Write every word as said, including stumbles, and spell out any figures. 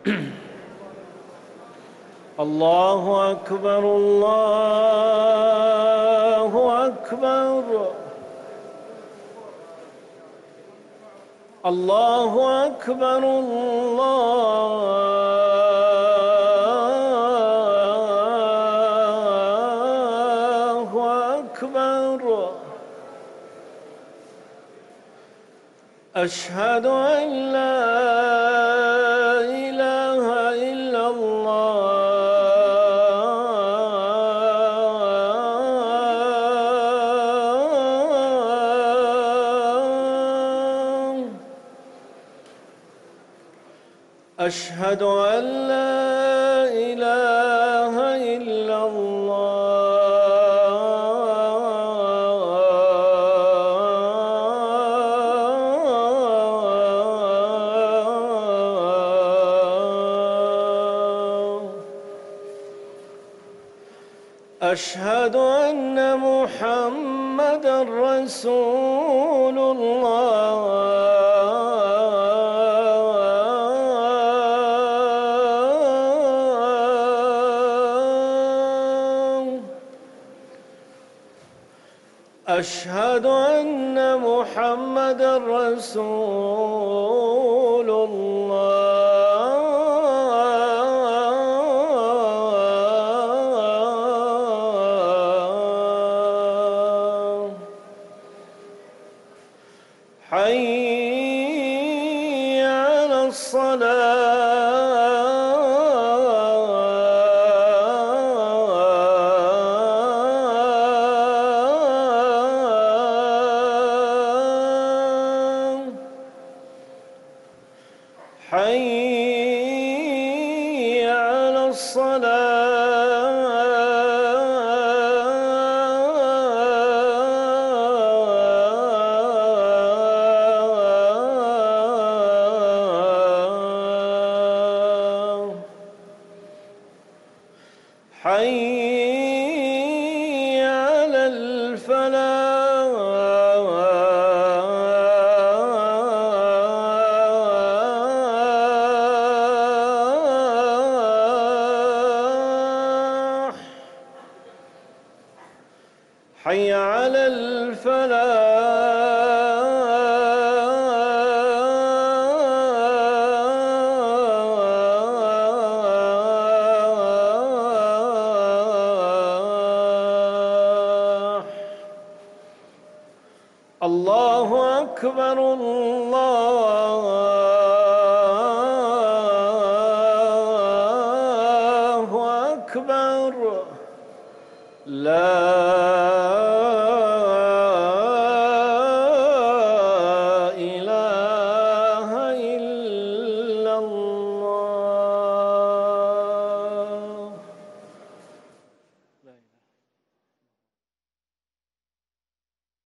الله أكبر الله أكبر الله أكبر الله أكبر. أشهد أن لا إله إلا الله أشهد أن لا إله إلا الله. أشهد أن محمدًا رسول الله. أشهد أن محمدًا رسول الله. حي على الصلاة. حي على الصلاة. حي على الفلاح. حي على الفلاح. الله أكبر الله أكبر. لا